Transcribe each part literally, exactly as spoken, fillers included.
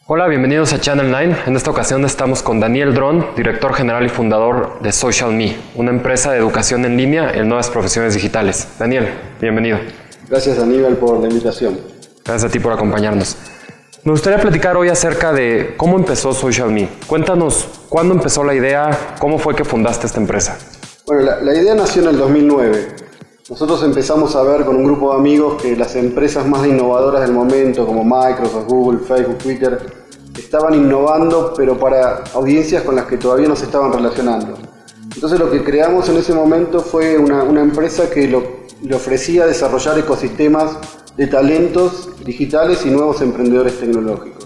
Hola, bienvenidos a Channel nueve. En esta ocasión estamos con Daniel Dron, director general y fundador de Social Me, una empresa de educación en línea en nuevas profesiones digitales. Daniel, bienvenido. Gracias, Aníbal, por la invitación. Gracias a ti por acompañarnos. Me gustaría platicar hoy acerca de cómo empezó Social Me. Cuéntanos, ¿cuándo empezó la idea? ¿Cómo fue que fundaste esta empresa? Bueno, la, la idea nació en el dos mil nueve. Nosotros empezamos a ver con un grupo de amigos que las empresas más innovadoras del momento, como Microsoft, Google, Facebook, Twitter, estaban innovando, pero para audiencias con las que todavía no se estaban relacionando. Entonces lo que creamos en ese momento fue una, una empresa que lo, le ofrecía desarrollar ecosistemas de talentos digitales y nuevos emprendedores tecnológicos.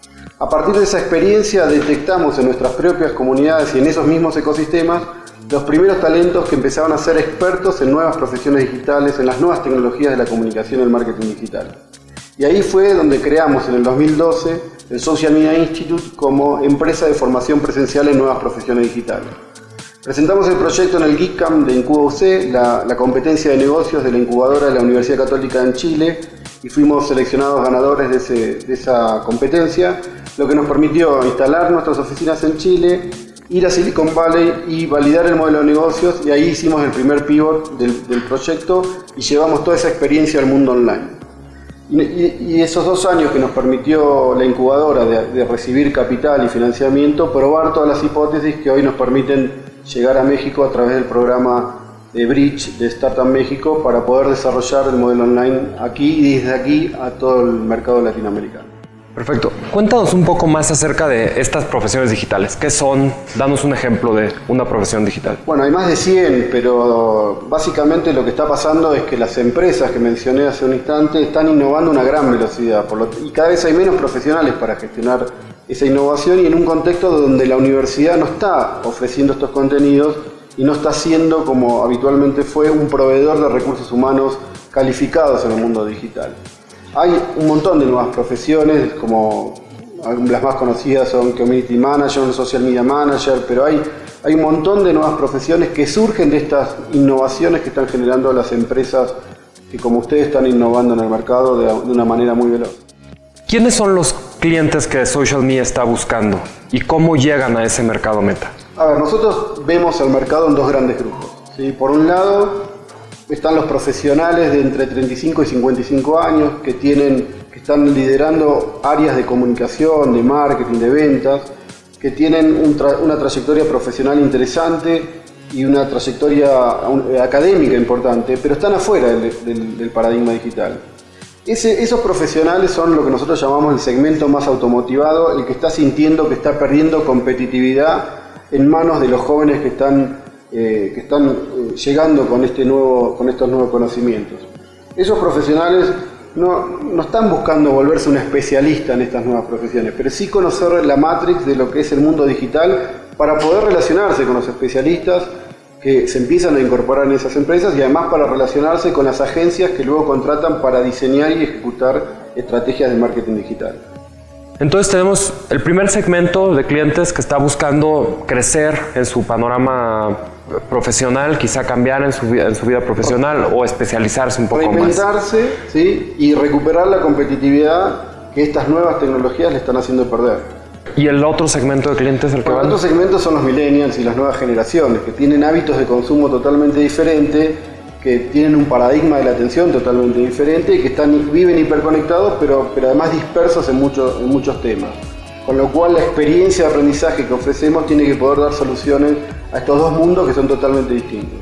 A partir de esa experiencia detectamos en nuestras propias comunidades y en esos mismos ecosistemas los primeros talentos que empezaban a ser expertos en nuevas profesiones digitales, en las nuevas tecnologías de la comunicación y el marketing digital. Y ahí fue donde creamos en el dos mil doce el Social Media Institute como empresa de formación presencial en nuevas profesiones digitales. Presentamos el proyecto en el GeekCamp de Incuba U C, la, la competencia de negocios de la incubadora de la Universidad Católica en Chile, y fuimos seleccionados ganadores de, ese, de esa competencia, lo que nos permitió instalar nuestras oficinas en Chile, ir a Silicon Valley y validar el modelo de negocios, y ahí hicimos el primer pivot del, del proyecto y llevamos toda esa experiencia al mundo online. Y, y, y esos dos años que nos permitió la incubadora de, de recibir capital y financiamiento, probar todas las hipótesis que hoy nos permiten llegar a México a través del programa de Bridge de Startup México para poder desarrollar el modelo online aquí y desde aquí a todo el mercado latinoamericano. Perfecto. Cuéntanos un poco más acerca de estas profesiones digitales. ¿Qué son? Danos un ejemplo de una profesión digital. Bueno, hay más de cien, pero básicamente lo que está pasando es que las empresas que mencioné hace un instante están innovando a una gran velocidad por lo, y cada vez hay menos profesionales para gestionar esa innovación, y en un contexto donde la universidad no está ofreciendo estos contenidos y no está siendo, como habitualmente fue, un proveedor de recursos humanos calificados en el mundo digital. Hay un montón de nuevas profesiones, como las más conocidas son Community Manager, Social Media Manager, pero hay, hay un montón de nuevas profesiones que surgen de estas innovaciones que están generando las empresas que, como ustedes, están innovando en el mercado de, de una manera muy veloz. ¿Quiénes son los clientes que Social Me está buscando y cómo llegan a ese mercado meta? A ver, nosotros vemos el mercado en dos grandes grupos, ¿sí? Por un lado están los profesionales de entre treinta y cinco y cincuenta y cinco años que, tienen, que están liderando áreas de comunicación, de marketing, de ventas, que tienen un tra- una trayectoria profesional interesante y una trayectoria un, académica importante, pero están afuera del, del, del paradigma digital. Ese, esos profesionales son lo que nosotros llamamos el segmento más automotivado, el que está sintiendo que está perdiendo competitividad en manos de los jóvenes que están Eh, que están eh, llegando con, este nuevo, con estos nuevos conocimientos. Esos profesionales no, no están buscando volverse un especialista en estas nuevas profesiones, pero sí conocer la matrix de lo que es el mundo digital para poder relacionarse con los especialistas que se empiezan a incorporar en esas empresas, y además para relacionarse con las agencias que luego contratan para diseñar y ejecutar estrategias de marketing digital. Entonces tenemos el primer segmento de clientes que está buscando crecer en su panorama profesional, quizá cambiar en su, en su vida profesional o especializarse un poco más. Reinventarse, ¿sí? Y recuperar la competitividad que estas nuevas tecnologías le están haciendo perder. ¿Y el otro segmento de clientes el que bueno, van? El otro segmento son los millennials y las nuevas generaciones, que tienen hábitos de consumo totalmente diferentes, que tienen un paradigma de la atención totalmente diferente y que están, viven hiperconectados, pero, pero además dispersos en, mucho, en muchos temas. Con lo cual la experiencia de aprendizaje que ofrecemos tiene que poder dar soluciones a estos dos mundos que son totalmente distintos.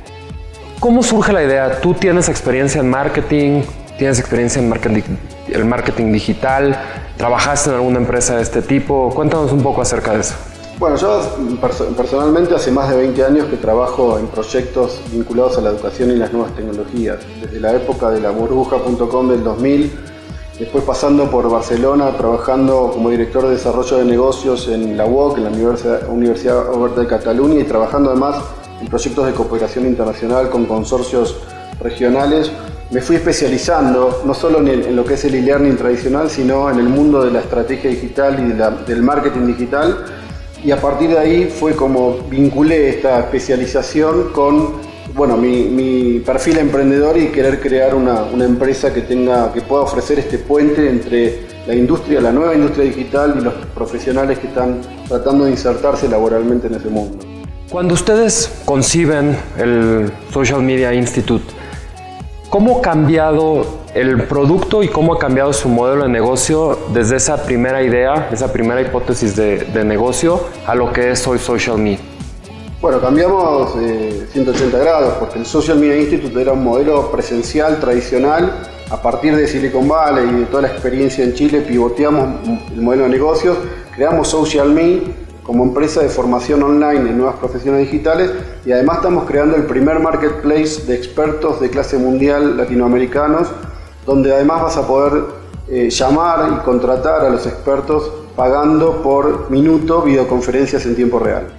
¿Cómo surge la idea? ¿Tú tienes experiencia en marketing? ¿Tienes experiencia en marketing, el marketing digital? ¿Trabajaste en alguna empresa de este tipo? Cuéntanos un poco acerca de eso. Bueno, yo perso- personalmente hace más de veinte años que trabajo en proyectos vinculados a la educación y las nuevas tecnologías. Desde la época de la burbuja punto com del dos mil, después pasando por Barcelona, trabajando como director de desarrollo de negocios en la U O C, en la Universidad, Universidad Oberta de Cataluña, y trabajando además en proyectos de cooperación internacional con consorcios regionales. Me fui especializando no solo en, el, en lo que es el e-learning tradicional, sino en el mundo de la estrategia digital y de la, del marketing digital. Y a partir de ahí fue como vinculé esta especialización con bueno, mi, mi perfil emprendedor y querer crear una, una empresa que tenga, que pueda ofrecer este puente entre la industria, la nueva industria digital y los profesionales que están tratando de insertarse laboralmente en ese mundo. Cuando ustedes conciben el Social Media Institute, ¿cómo ha cambiado el producto y cómo ha cambiado su modelo de negocio desde esa primera idea, esa primera hipótesis de, de negocio a lo que es hoy Social Me? Bueno, cambiamos eh, ciento ochenta grados porque el Social Media Institute era un modelo presencial tradicional. A partir de Silicon Valley y de toda la experiencia en Chile, pivoteamos el modelo de negocios, creamos Social Me como empresa de formación online en nuevas profesiones digitales y además estamos creando el primer marketplace de expertos de clase mundial latinoamericanos, donde además vas a poder eh, llamar y contratar a los expertos pagando por minuto videoconferencias en tiempo real.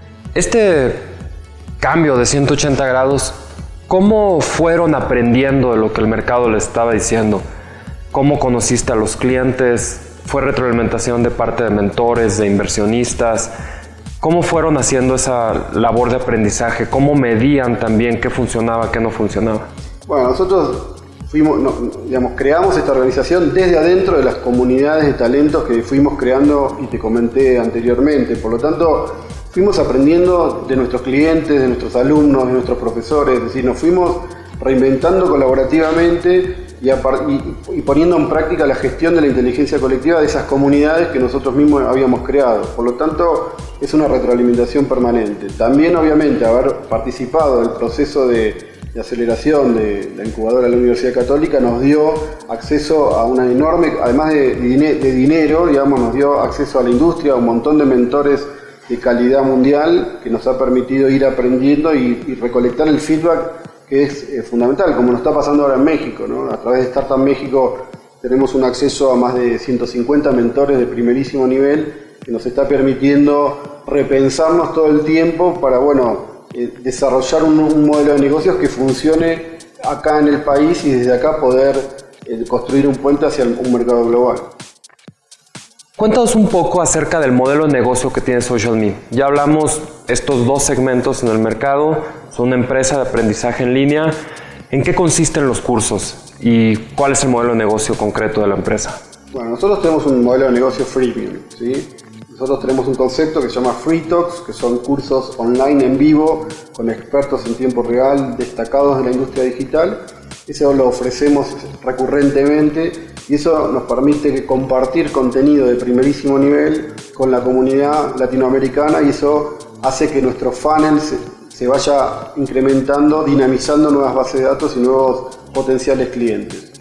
Este cambio de ciento ochenta grados, ¿cómo fueron aprendiendo de lo que el mercado les estaba diciendo? ¿Cómo conociste a los clientes? ¿Fue retroalimentación de parte de mentores, de inversionistas? ¿Cómo fueron haciendo esa labor de aprendizaje? ¿Cómo medían también qué funcionaba, qué no funcionaba? Bueno, nosotros fuimos, no, digamos, creamos esta organización desde adentro de las comunidades de talentos que fuimos creando y te comenté anteriormente. Por lo tanto, fuimos aprendiendo de nuestros clientes, de nuestros alumnos, de nuestros profesores, es decir, nos fuimos reinventando colaborativamente y, y, y poniendo en práctica la gestión de la inteligencia colectiva de esas comunidades que nosotros mismos habíamos creado. Por lo tanto, es una retroalimentación permanente. También, obviamente, haber participado del proceso de, de aceleración de la incubadora de la Universidad Católica nos dio acceso a una enorme, además de, de, de dinero, digamos, nos dio acceso a la industria, a un montón de mentores de calidad mundial que nos ha permitido ir aprendiendo y, y recolectar el feedback que es eh, fundamental, como nos está pasando ahora en México, ¿no? A través de Startup México tenemos un acceso a más de ciento cincuenta mentores de primerísimo nivel que nos está permitiendo repensarnos todo el tiempo para, bueno, eh, desarrollar un, un modelo de negocios que funcione acá en el país y desde acá poder eh, construir un puente hacia el, un mercado global. Cuéntanos un poco acerca del modelo de negocio que tiene Social Me. Ya hablamos estos dos segmentos en el mercado, son una empresa de aprendizaje en línea. ¿En qué consisten los cursos y cuál es el modelo de negocio concreto de la empresa? Bueno, nosotros tenemos un modelo de negocio freemium, ¿sí? Nosotros tenemos un concepto que se llama Free Talks, que son cursos online en vivo con expertos en tiempo real destacados de la industria digital. Eso lo ofrecemos recurrentemente y eso nos permite compartir contenido de primerísimo nivel con la comunidad latinoamericana y eso hace que nuestro funnel se, se vaya incrementando, dinamizando nuevas bases de datos y nuevos potenciales clientes.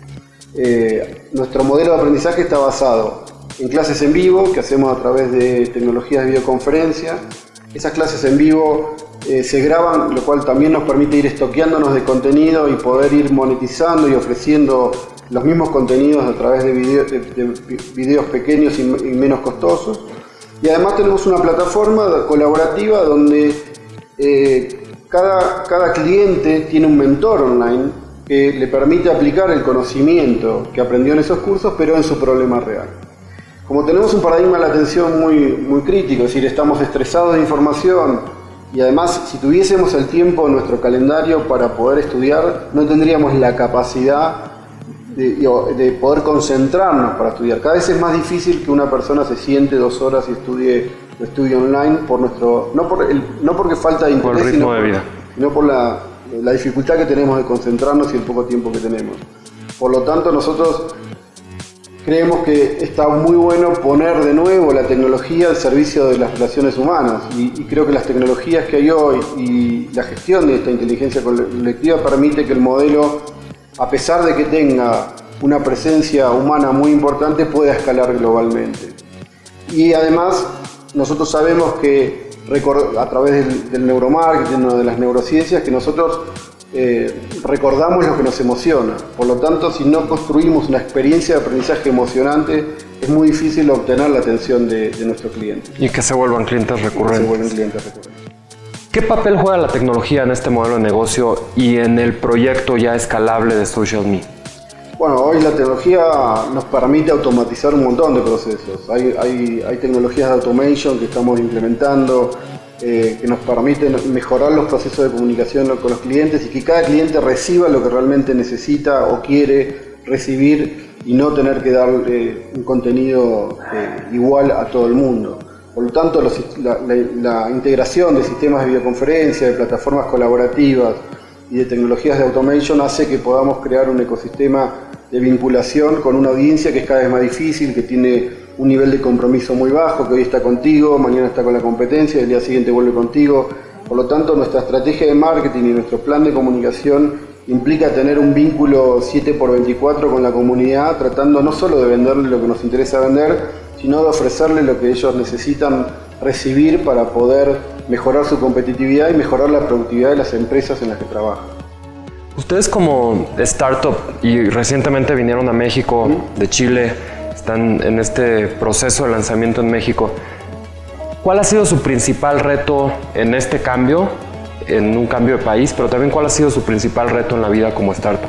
Eh, nuestro modelo de aprendizaje está basado en clases en vivo que hacemos a través de tecnologías de videoconferencia. Esas clases en vivo eh, se graban, lo cual también nos permite ir estoqueándonos de contenido y poder ir monetizando y ofreciendo los mismos contenidos a través de, video, de, de videos pequeños y, y menos costosos. Y además tenemos una plataforma colaborativa donde eh, cada, cada cliente tiene un mentor online que le permite aplicar el conocimiento que aprendió en esos cursos, pero en su problema real. Como tenemos un paradigma de la atención muy, muy crítico, es decir, estamos estresados de información y además si tuviésemos el tiempo en nuestro calendario para poder estudiar, no tendríamos la capacidad de, de poder concentrarnos para estudiar. Cada vez es más difícil que una persona se siente dos horas y estudie, estudie online, por nuestro, no, por el, no porque falta de interés, por el ritmo sino, de vida. sino por la, la dificultad que tenemos de concentrarnos y el poco tiempo que tenemos. Por lo tanto, nosotros creemos que está muy bueno poner de nuevo la tecnología al servicio de las relaciones humanas y, y creo que las tecnologías que hay hoy y la gestión de esta inteligencia colectiva permite que el modelo, a pesar de que tenga una presencia humana muy importante, pueda escalar globalmente. Y además nosotros sabemos que a través del, del neuromarketing o de las neurociencias que nosotros Eh, recordamos lo que nos emociona. Por lo tanto, si no construimos una experiencia de aprendizaje emocionante, es muy difícil obtener la atención de, de nuestros clientes. Y que se vuelvan clientes recurrentes. Se vuelven clientes recurrentes. ¿Qué papel juega la tecnología en este modelo de negocio y en el proyecto ya escalable de Social Me? Bueno, hoy la tecnología nos permite automatizar un montón de procesos. Hay, hay, hay tecnologías de automation que estamos implementando. eh, que nos permiten mejorar los procesos de comunicación con los clientes y que cada cliente reciba lo que realmente necesita o quiere recibir y no tener que dar eh, un contenido eh, igual a todo el mundo. Por lo tanto, los, la, la, la integración de sistemas de videoconferencia, de plataformas colaborativas y de tecnologías de automation hace que podamos crear un ecosistema de vinculación con una audiencia que es cada vez más difícil, que tiene un nivel de compromiso muy bajo, que hoy está contigo, mañana está con la competencia y el día siguiente vuelve contigo. Por lo tanto, nuestra estrategia de marketing y nuestro plan de comunicación implica tener un vínculo siete por veinticuatro con la comunidad, tratando no solo de venderle lo que nos interesa vender, sino de ofrecerle lo que ellos necesitan recibir para poder mejorar su competitividad y mejorar la productividad de las empresas en las que trabajan. Ustedes como startup, y recientemente vinieron a México, ¿Mm? de Chile, están en este proceso de lanzamiento en México. ¿Cuál ha sido su principal reto en este cambio, en un cambio de país, pero también cuál ha sido su principal reto en la vida como startup?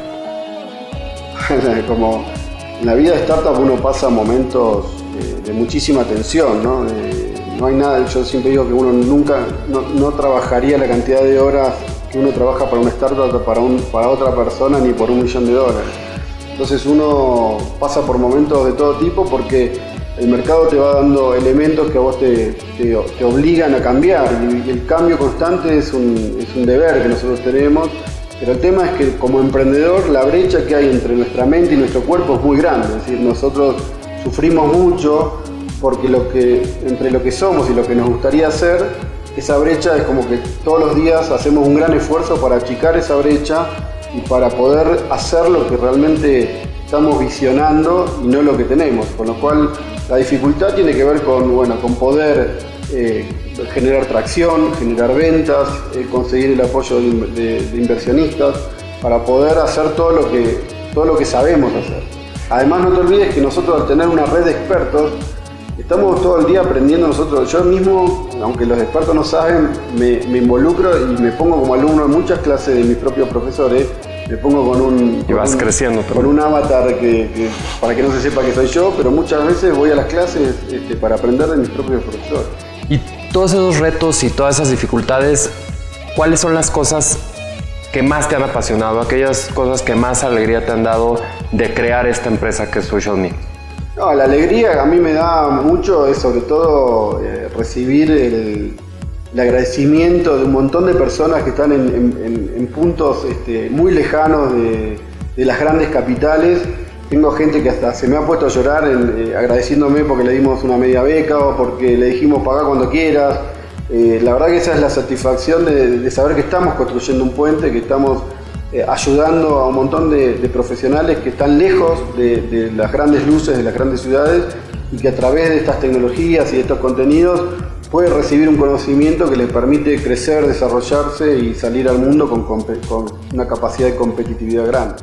Como en la vida de startup uno pasa momentos eh, de muchísima tensión, ¿no? Eh, no hay nada, yo siempre digo que uno nunca, no, no trabajaría la cantidad de horas que uno trabaja para una startup, para, un, para otra persona, ni por un millón de dólares. Entonces uno pasa por momentos de todo tipo porque el mercado te va dando elementos que a vos te, te, te obligan a cambiar y, y el cambio constante es un, es un deber que nosotros tenemos, pero el tema es que como emprendedor la brecha que hay entre nuestra mente y nuestro cuerpo es muy grande, es decir, nosotros sufrimos mucho porque lo que, entre lo que somos y lo que nos gustaría hacer, esa brecha es como que todos los días hacemos un gran esfuerzo para achicar esa brecha y para poder hacer lo que realmente estamos visionando y no lo que tenemos, con lo cual la dificultad tiene que ver con, bueno, con poder eh, generar tracción, generar ventas, eh, conseguir el apoyo de, de, de inversionistas para poder hacer todo lo que, todo lo que sabemos hacer. Además, no te olvides que nosotros al tener una red de expertos estamos todo el día aprendiendo nosotros. Yo mismo, aunque los expertos no saben, me, me involucro y me pongo como alumno en muchas clases de mis propios profesores. Me pongo con un, y vas con un, creciendo con un avatar que, que, para que no se sepa que soy yo, pero muchas veces voy a las clases este, para aprender de mis propios profesores. Y todos esos retos y todas esas dificultades, ¿cuáles son las cosas que más te han apasionado? Aquellas cosas que más alegría te han dado de crear esta empresa que es Social Me. No, la alegría que a mí me da mucho es sobre todo eh, recibir el, el agradecimiento de un montón de personas que están en, en, en puntos este, muy lejanos de, de las grandes capitales. Tengo gente que hasta se me ha puesto a llorar en, eh, agradeciéndome porque le dimos una media beca o porque le dijimos pagá cuando quieras. Eh, la verdad que esa es la satisfacción de, de saber que estamos construyendo un puente, que estamos eh, ayudando a un montón de, de profesionales que están lejos de, de las grandes luces de las grandes ciudades y que a través de estas tecnologías y de estos contenidos puede recibir un conocimiento que le permite crecer, desarrollarse y salir al mundo con, con una capacidad de competitividad grande.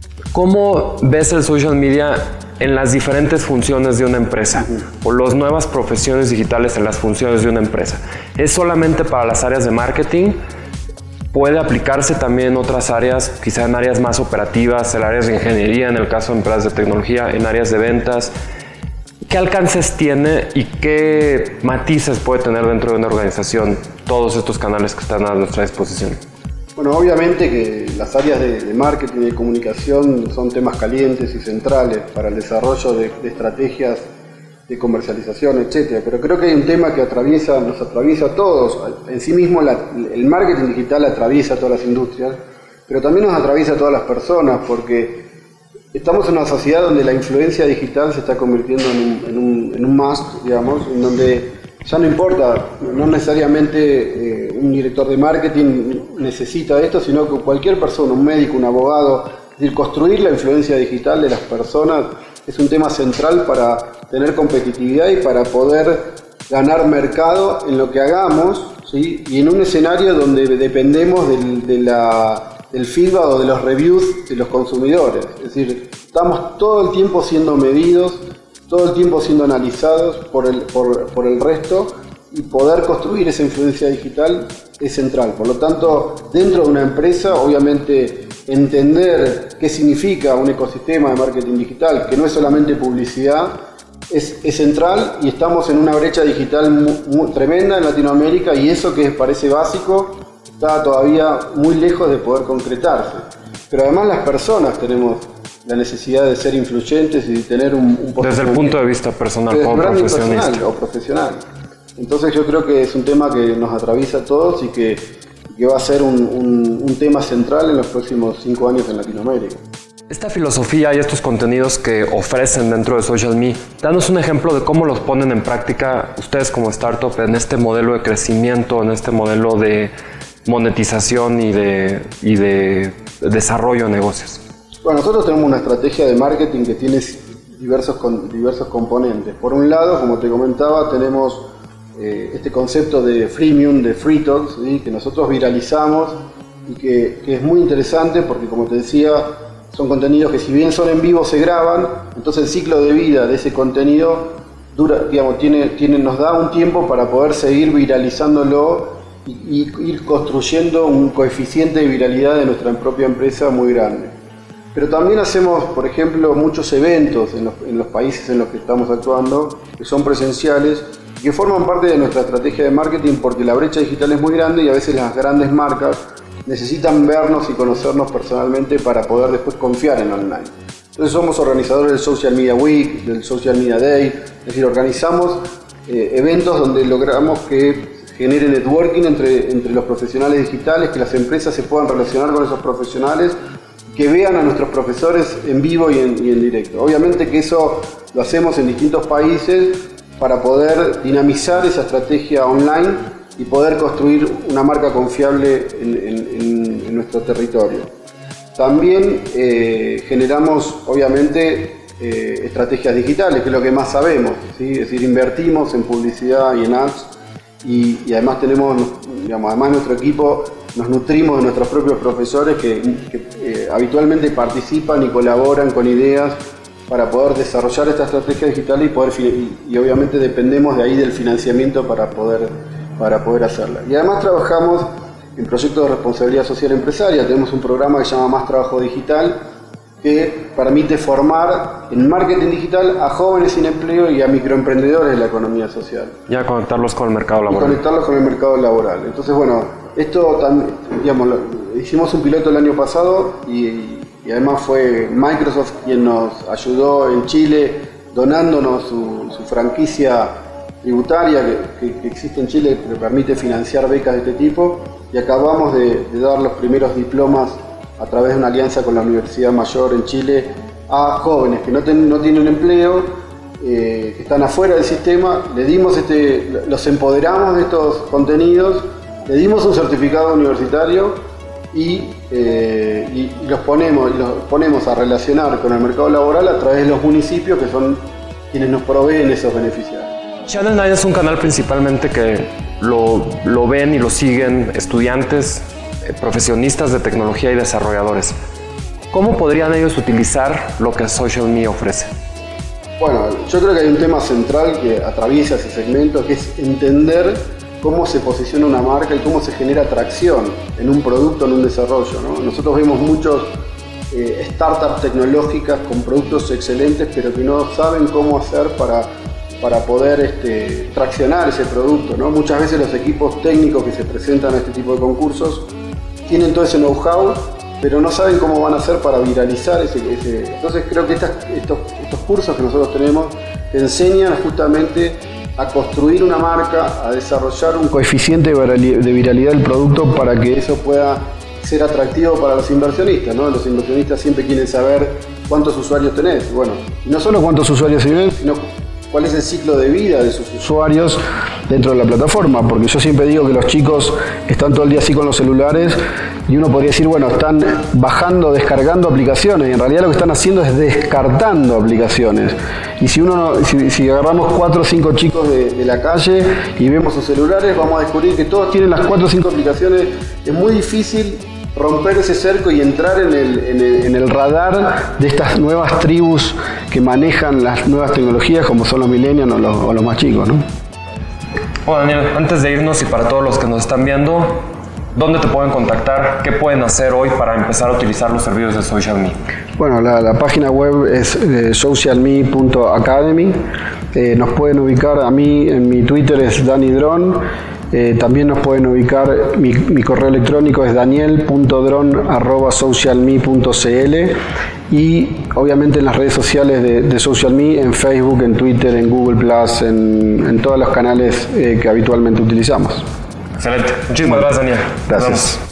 ¿Cómo ves el social media en las diferentes funciones de una empresa uh-huh. o las nuevas profesiones digitales en las funciones de una empresa? ¿Es solamente para las áreas de marketing? ¿Puede aplicarse también en otras áreas, quizá en áreas más operativas, en áreas de ingeniería, en el caso de empresas de tecnología, en áreas de ventas? ¿Qué alcances tiene y qué matices puede tener dentro de una organización todos estos canales que están a nuestra disposición? Bueno, obviamente que las áreas de, de marketing y de comunicación son temas calientes y centrales para el desarrollo de, de estrategias de comercialización, etcétera. Pero creo que hay un tema que atraviesa, nos atraviesa a todos. En sí mismo la, el marketing digital atraviesa a todas las industrias, pero también nos atraviesa a todas las personas, porque estamos en una sociedad donde la influencia digital se está convirtiendo en un, en un, en un must, digamos, en donde ya no importa, no necesariamente eh, un director de marketing necesita esto, sino que cualquier persona, un médico, un abogado, es decir, construir la influencia digital de las personas es un tema central para tener competitividad y para poder ganar mercado en lo que hagamos, ¿sí? Y en un escenario donde dependemos del, de la, del feedback o de los reviews de los consumidores. Es decir, estamos todo el tiempo siendo medidos, todo el tiempo siendo analizados por el, por, por el resto, y poder construir esa influencia digital es central. Por lo tanto, dentro de una empresa, obviamente, entender qué significa un ecosistema de marketing digital, que no es solamente publicidad, es, es central y estamos en una brecha digital muy, muy tremenda en Latinoamérica, y eso que parece básico está todavía muy lejos de poder concretarse. Pero además las personas tenemos la necesidad de ser influyentes y de tener un, un desde el punto de vista personal o profesionista. Personal, o profesional. Entonces yo creo que es un tema que nos atraviesa a todos y que, que va a ser un, un, un tema central en los próximos cinco años en Latinoamérica. Esta filosofía y estos contenidos que ofrecen dentro de SocialMe, danos un ejemplo de cómo los ponen en práctica ustedes como startup en este modelo de crecimiento, en este modelo de monetización y de, y de desarrollo de negocios. Bueno, nosotros tenemos una estrategia de marketing que tiene diversos, con, diversos componentes. Por un lado, como te comentaba, tenemos eh, este concepto de freemium, de free talks, ¿sí? Que nosotros viralizamos y que, que es muy interesante porque, como te decía, son contenidos que si bien son en vivo se graban, entonces el ciclo de vida de ese contenido dura, digamos, tiene, tiene, nos da un tiempo para poder seguir viralizándolo y, y ir construyendo un coeficiente de viralidad de nuestra propia empresa muy grande. Pero también hacemos, por ejemplo, muchos eventos en los, en los países en los que estamos actuando, que son presenciales y que forman parte de nuestra estrategia de marketing, porque la brecha digital es muy grande y a veces las grandes marcas necesitan vernos y conocernos personalmente para poder después confiar en online. Entonces somos organizadores del Social Media Week, del Social Media Day, es decir, organizamos eh, eventos donde logramos que genere networking entre, entre los profesionales digitales, que las empresas se puedan relacionar con esos profesionales, que vean a nuestros profesores en vivo y en, y en directo. Obviamente que eso lo hacemos en distintos países para poder dinamizar esa estrategia online y poder construir una marca confiable en, en, en nuestro territorio. También eh, generamos, obviamente, eh, estrategias digitales, que es lo que más sabemos, ¿sí? Es decir, invertimos en publicidad y en ads, y, y además tenemos, digamos, además nuestro equipo nos nutrimos de nuestros propios profesores que, que eh, habitualmente participan y colaboran con ideas para poder desarrollar esta estrategia digital y, poder, y, y obviamente dependemos de ahí del financiamiento para poder para poder hacerla. Y además trabajamos en proyectos de responsabilidad social empresaria. Tenemos un programa que se llama Más Trabajo Digital, que permite formar en marketing digital a jóvenes sin empleo y a microemprendedores de la economía social. Y a conectarlos con el mercado laboral. Y conectarlos con el mercado laboral. Entonces, bueno, esto también, digamos, lo, hicimos un piloto el año pasado y, y además fue Microsoft quien nos ayudó en Chile donándonos su, su franquicia tributaria que, que, que existe en Chile, que permite financiar becas de este tipo, y acabamos de, de dar los primeros diplomas a través de una alianza con la Universidad Mayor en Chile a jóvenes que no, ten, no tienen empleo, eh, que están afuera del sistema. Le dimos este, los empoderamos de estos contenidos, le dimos un certificado universitario y, eh, y, y los, ponemos, los ponemos a relacionar con el mercado laboral a través de los municipios, que son quienes nos proveen esos beneficiarios. Channel nueve es un canal principalmente que lo, lo ven y lo siguen estudiantes, eh, profesionistas de tecnología y desarrolladores. ¿Cómo podrían ellos utilizar lo que SocialMe ofrece? Bueno, yo creo que hay un tema central que atraviesa ese segmento, que es entender cómo se posiciona una marca y cómo se genera atracción en un producto, en un desarrollo, ¿no? Nosotros vemos muchos eh, startups tecnológicas con productos excelentes, pero que no saben cómo hacer para para poder este, traccionar ese producto, ¿no? Muchas veces los equipos técnicos que se presentan a este tipo de concursos tienen todo ese know-how, pero no saben cómo van a hacer para viralizar ese... ese. Entonces creo que estas, estos, estos cursos que nosotros tenemos te enseñan justamente a construir una marca, a desarrollar un coeficiente de viralidad del producto para que eso pueda ser atractivo para los inversionistas, ¿no? Los inversionistas siempre quieren saber cuántos usuarios tenés. Bueno, y no solo cuántos usuarios tienen, sino cuál es el ciclo de vida de sus usuarios dentro de la plataforma, porque yo siempre digo que los chicos están todo el día así con los celulares y uno podría decir, bueno, están bajando, descargando aplicaciones, y en realidad lo que están haciendo es descartando aplicaciones. Y si uno, si, si agarramos cuatro o cinco chicos de, de la calle y vemos sus celulares, vamos a descubrir que todos tienen las cuatro o cinco aplicaciones. Es muy difícil romper ese cerco y entrar en el, en, el, en el radar de estas nuevas tribus que manejan las nuevas tecnologías, como son los millennials o los, o los más chicos, ¿no? Bueno, Daniel, antes de irnos y para todos los que nos están viendo, ¿dónde te pueden contactar? ¿Qué pueden hacer hoy para empezar a utilizar los servicios de SocialMe? Bueno, la, la página web es eh, socialme punto academy. Eh, nos pueden ubicar a mí, en mi Twitter es danidron. Eh, también nos pueden ubicar, mi, mi correo electrónico es daniel punto dron arroba socialme punto cl, y obviamente en las redes sociales de, de SocialMe, en Facebook, en Twitter, en Google Plus, en, en todos los canales eh, que habitualmente utilizamos. Excelente. Muchísimas bueno, gracias, Daniel. Gracias.